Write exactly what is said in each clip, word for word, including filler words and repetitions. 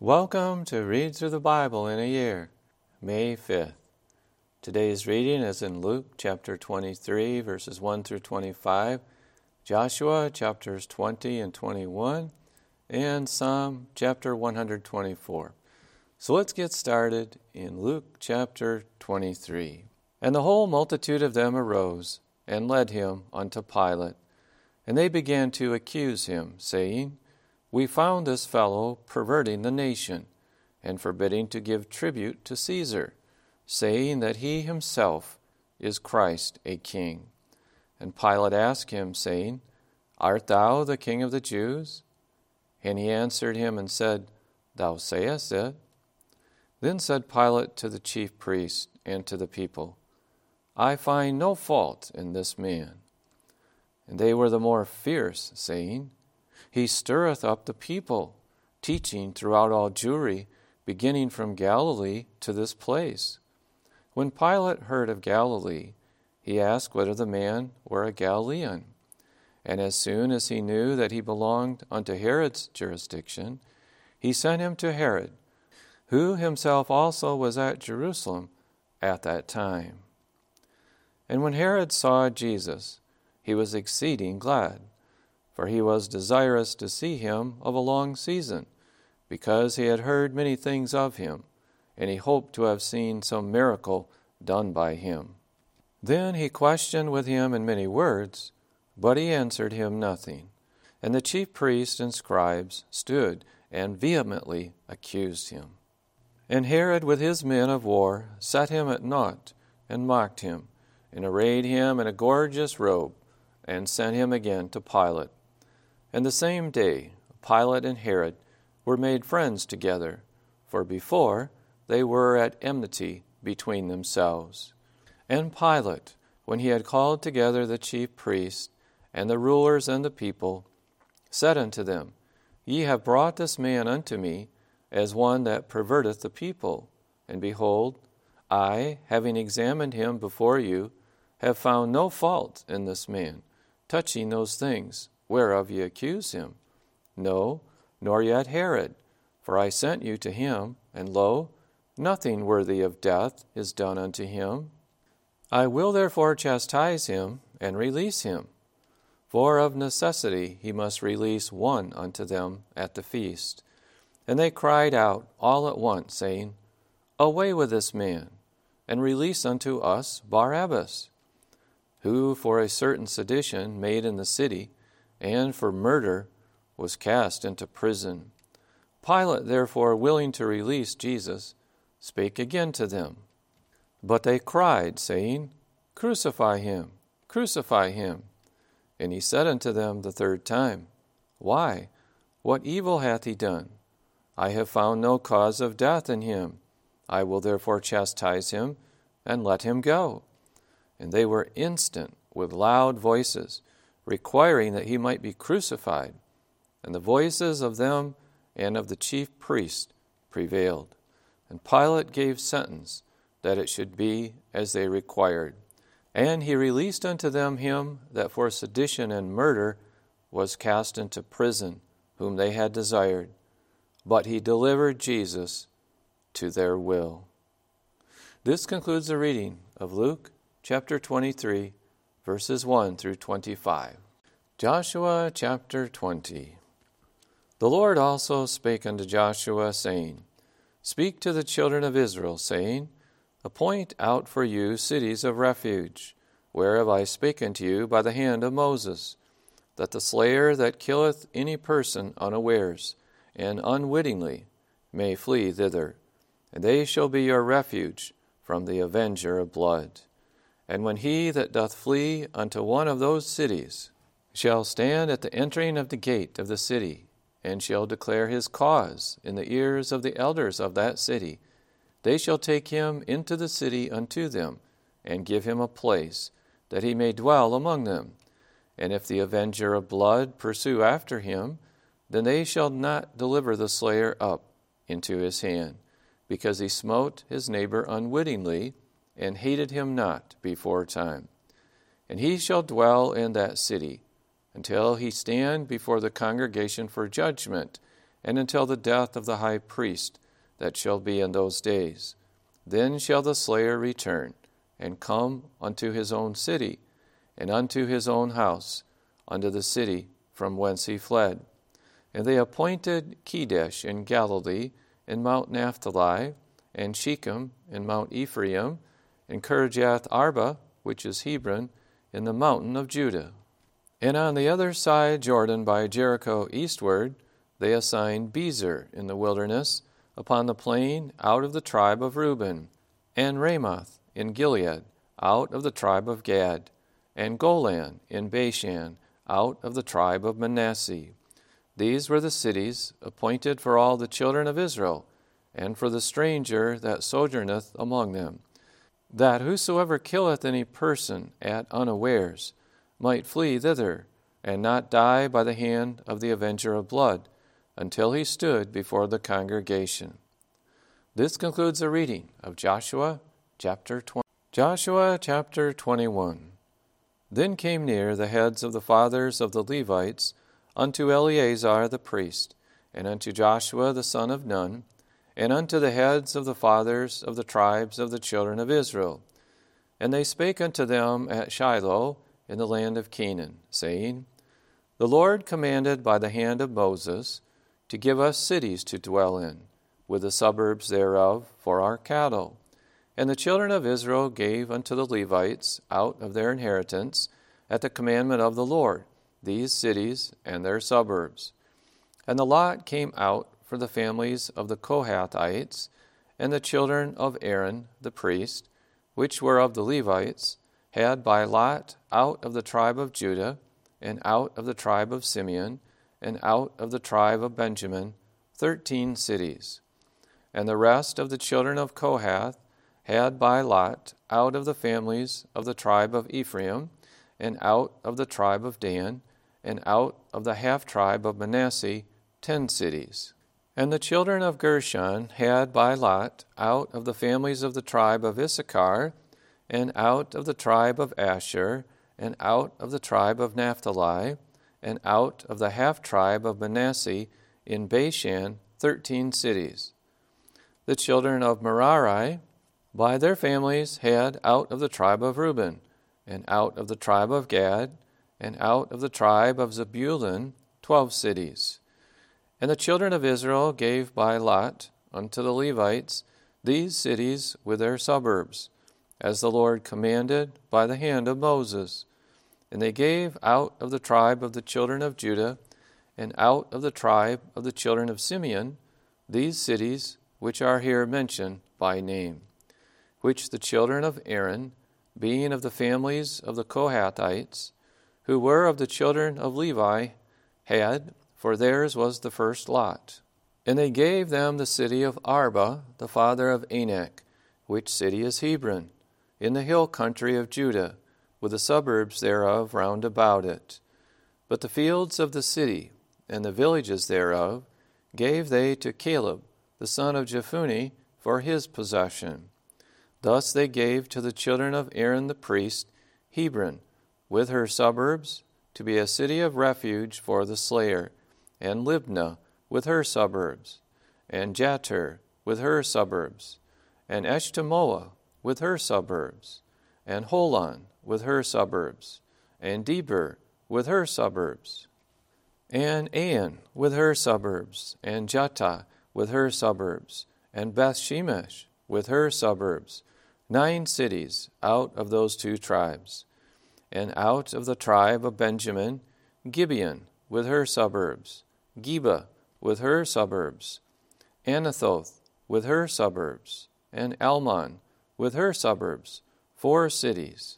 Welcome to Read Through the Bible in a Year, May fifth. Today's reading is in Luke chapter twenty-three, verses one through twenty-five, Joshua chapters twenty and twenty-one, and Psalm chapter one hundred twenty-four. So let's get started in Luke chapter twenty-three. And the whole multitude of them arose, and led him unto Pilate. And they began to accuse him, saying, We found this fellow perverting the nation, and forbidding to give tribute to Caesar, saying that he himself is Christ a king. And Pilate asked him, saying, Art thou the king of the Jews? And he answered him and said, Thou sayest it. Then said Pilate to the chief priests and to the people, I find no fault in this man. And they were the more fierce, saying, He stirreth up the people, teaching throughout all Jewry, beginning from Galilee to this place. When Pilate heard of Galilee, he asked whether the man were a Galilean. And as soon as he knew that he belonged unto Herod's jurisdiction, he sent him to Herod, who himself also was at Jerusalem at that time. And when Herod saw Jesus, he was exceeding glad, for he was desirous to see him of a long season, because he had heard many things of him, and he hoped to have seen some miracle done by him. Then he questioned with him in many words, but he answered him nothing. And the chief priests and scribes stood and vehemently accused him. And Herod with his men of war set him at naught, and mocked him, and arrayed him in a gorgeous robe, and sent him again to Pilate. And the same day Pilate and Herod were made friends together, for before they were at enmity between themselves. And Pilate, when he had called together the chief priests, and the rulers and the people, said unto them, Ye have brought this man unto me, as one that perverteth the people. And behold, I, having examined him before you, have found no fault in this man, touching those things whereof ye accuse him. No, nor yet Herod, for I sent you to him, and lo, nothing worthy of death is done unto him. I will therefore chastise him, and release him. For of necessity he must release one unto them at the feast. And they cried out all at once, saying, Away with this man, and release unto us Barabbas, who for a certain sedition made in the city, and for murder was cast into prison. Pilate therefore, willing to release Jesus, spake again to them. But they cried, saying, Crucify him, crucify him. And he said unto them the third time, Why? What evil hath he done? I have found no cause of death in him. I will therefore chastise him, and let him go. And they were instant with loud voices, requiring that he might be crucified. And the voices of them and of the chief priests prevailed. And Pilate gave sentence that it should be as they required. And he released unto them him that for sedition and murder was cast into prison, whom they had desired. But he delivered Jesus to their will. This concludes the reading of Luke chapter twenty-three, verses one through twenty-five. Joshua chapter twenty. The Lord also spake unto Joshua, saying, Speak to the children of Israel, saying, Appoint out for you cities of refuge, whereof I spake unto you by the hand of Moses, that the slayer that killeth any person unawares, and unwittingly, may flee thither, and they shall be your refuge from the avenger of blood. And when he that doth flee unto one of those cities shall stand at the entering of the gate of the city, and shall declare his cause in the ears of the elders of that city, they shall take him into the city unto them, and give him a place, that he may dwell among them. And if the avenger of blood pursue after him, then they shall not deliver the slayer up into his hand, because he smote his neighbor unwittingly, and hated him not before time. And he shall dwell in that city, until he stand before the congregation for judgment, and until the death of the high priest that shall be in those days. Then shall the slayer return, and come unto his own city, and unto his own house, unto the city from whence he fled. And they appointed Kedesh in Galilee, and Mount Naphtali, and Shechem, and Mount Ephraim, and Kirjath Arba, which is Hebron, in the mountain of Judah. And on the other side Jordan by Jericho eastward, they assigned Bezer in the wilderness, upon the plain out of the tribe of Reuben, and Ramoth in Gilead, out of the tribe of Gad, and Golan in Bashan, out of the tribe of Manasseh. These were the cities appointed for all the children of Israel, and for the stranger that sojourneth among them, that whosoever killeth any person at unawares might flee thither, and not die by the hand of the avenger of blood, until he stood before the congregation. This concludes the reading of Joshua chapter twenty. Joshua chapter twenty-one. Then came near the heads of the fathers of the Levites unto Eleazar the priest, and unto Joshua the son of Nun, and unto the heads of the fathers of the tribes of the children of Israel. And they spake unto them at Shiloh in the land of Canaan, saying, The Lord commanded by the hand of Moses to give us cities to dwell in, with the suburbs thereof for our cattle. And the children of Israel gave unto the Levites out of their inheritance, at the commandment of the Lord, these cities and their suburbs. And the lot came out for the families of the Kohathites, and the children of Aaron the priest, which were of the Levites, had by lot out of the tribe of Judah, and out of the tribe of Simeon, and out of the tribe of Benjamin, thirteen cities. And the rest of the children of Kohath had by lot out of the families of the tribe of Ephraim, and out of the tribe of Dan, and out of the half-tribe of Manasseh, ten cities. And the children of Gershon had by lot out of the families of the tribe of Issachar, and out of the tribe of Asher, and out of the tribe of Naphtali, and out of the half-tribe of Manasseh in Bashan, thirteen cities. The children of Merari, by their families, had out of the tribe of Reuben, and out of the tribe of Gad, and out of the tribe of Zebulun, twelve cities. And the children of Israel gave by lot unto the Levites these cities with their suburbs, as the Lord commanded by the hand of Moses. And they gave out of the tribe of the children of Judah, and out of the tribe of the children of Simeon, these cities which are here mentioned by name, which the children of Aaron, being of the families of the Kohathites, who were of the children of Levi, had, for theirs was the first lot. And they gave them the city of Arba, the father of Anak, which city is Hebron, in the hill country of Judah, with the suburbs thereof round about it. But the fields of the city, and the villages thereof, gave they to Caleb, the son of Jephunneh, for his possession. Thus they gave to the children of Aaron the priest Hebron, with her suburbs, to be a city of refuge for the slayer, and Libnah with her suburbs, and Jattir with her suburbs, and Eshtemoa with her suburbs, and Holon with her suburbs, and Debir with her suburbs, and Ain with her suburbs, and Jattah with her suburbs, and Beth-shemesh with her suburbs, nine cities out of those two tribes. And out of the tribe of Benjamin, Gibeon with her suburbs, Geba with her suburbs, Anathoth with her suburbs, and Almon with her suburbs, four cities.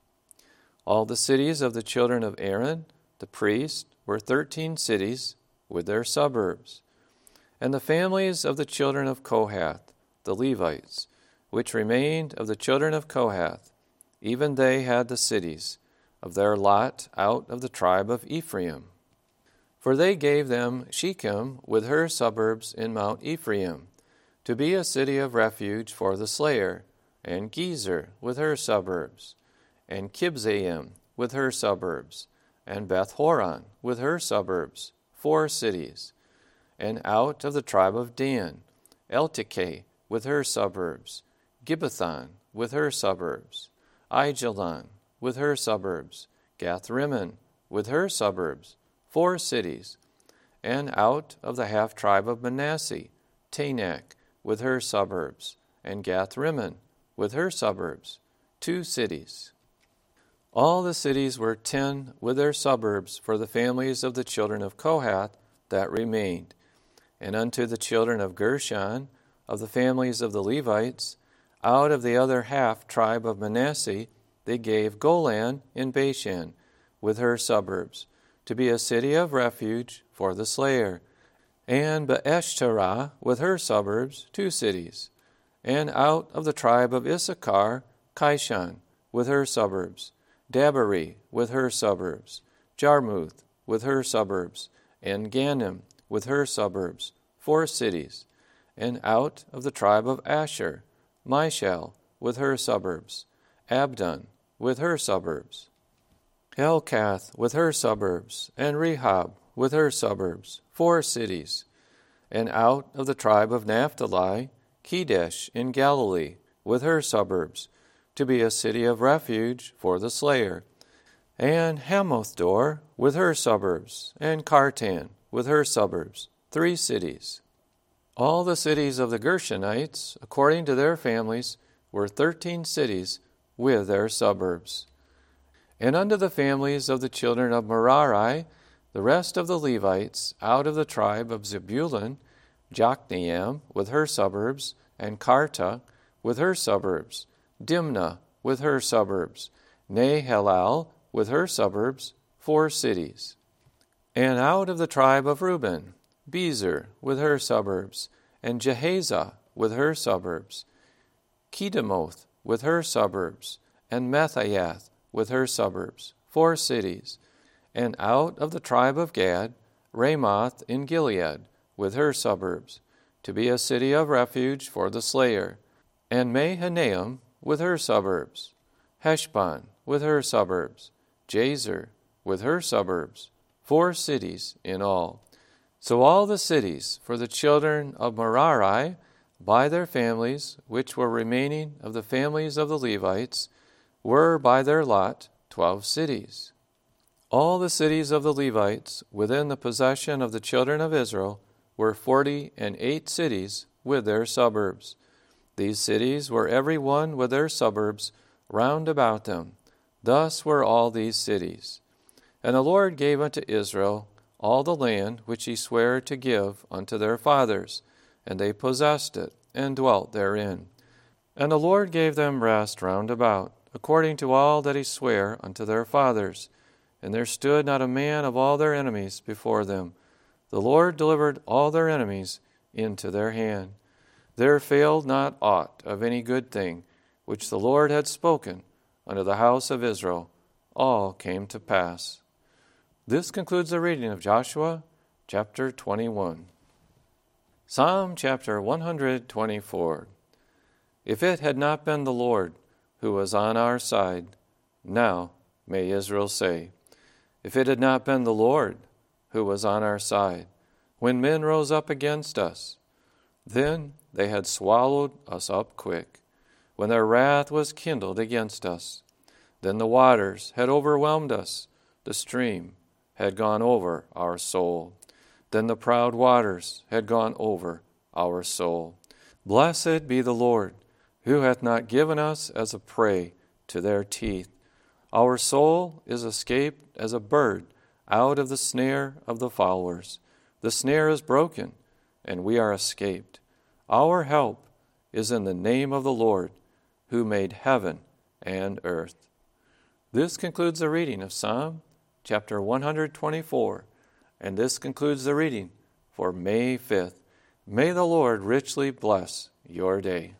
All the cities of the children of Aaron, the priest, were thirteen cities with their suburbs. And the families of the children of Kohath, the Levites, which remained of the children of Kohath, even they had the cities of their lot out of the tribe of Ephraim. For they gave them Shechem with her suburbs in Mount Ephraim, to be a city of refuge for the slayer, and Gezer with her suburbs, and Kibzaim with her suburbs, and Beth-horon with her suburbs, four cities. and out of the tribe of Dan, Eltekeh with her suburbs, Gibbethon with her suburbs, Aijalon with her suburbs, Gath-rimmon with her suburbs, four cities, and out of the half-tribe of Manasseh, Tanakh with her suburbs, and Gath-rimmon with her suburbs, two cities. All the cities were ten with their suburbs for the families of the children of Kohath that remained. And unto the children of Gershon, of the families of the Levites, out of the other half tribe of Manasseh, they gave Golan in Bashan, with her suburbs, to be a city of refuge for the slayer, and Beeshterah with her suburbs, two cities, and out of the tribe of Issachar, Kishon with her suburbs, Dabari with her suburbs, Jarmuth with her suburbs, and Ganim with her suburbs, four cities, and out of the tribe of Asher, Mishal with her suburbs, Abdon with her suburbs, Helkath with her suburbs, and Rehob with her suburbs, four cities, and out of the tribe of Naphtali, Kedesh in Galilee with her suburbs, to be a city of refuge for the slayer, and Hamothdor with her suburbs, and Kartan with her suburbs, three cities. All the cities of the Gershonites, according to their families, were thirteen cities with their suburbs. And unto the families of the children of Merari, the rest of the Levites, out of the tribe of Zebulun, Jokneam with her suburbs, and Karta with her suburbs, Dimnah with her suburbs, Nahalal with her suburbs, four cities. And out of the tribe of Reuben, Bezer with her suburbs, and Jehazzah with her suburbs, Kedemoth with her suburbs, and Methayath with her suburbs, four cities. And out of the tribe of Gad, Ramoth in Gilead with her suburbs, to be a city of refuge for the slayer, and Mahanaim with her suburbs, Heshbon with her suburbs, Jazer with her suburbs, four cities in all. So all the cities for the children of Merari, by their families, which were remaining of the families of the Levites, were by their lot twelve cities. All the cities of the Levites within the possession of the children of Israel were forty and eight cities with their suburbs. These cities were every one with their suburbs round about them. Thus were all these cities. And the Lord gave unto Israel all the land which he sware to give unto their fathers, and they possessed it, and dwelt therein. And the Lord gave them rest round about, according to all that he sware unto their fathers. And there stood not a man of all their enemies before them. The Lord delivered all their enemies into their hand. There failed not aught of any good thing, which the Lord had spoken unto the house of Israel. All came to pass. This concludes the reading of Joshua chapter twenty-one. Psalm chapter one hundred twenty-four. If it had not been the Lord who was on our side, now may Israel say, if it had not been the Lord who was on our side, when men rose up against us, then they had swallowed us up quick, when their wrath was kindled against us. Then the waters had overwhelmed us, the stream had gone over our soul. Then the proud waters had gone over our soul. Blessed be the Lord, who hath not given us as a prey to their teeth. Our soul is escaped as a bird out of the snare of the fowlers. The snare is broken, and we are escaped. Our help is in the name of the Lord, who made heaven and earth. This concludes the reading of Psalm chapter one hundred twenty-four, and this concludes the reading for May fifth. May the Lord richly bless your day.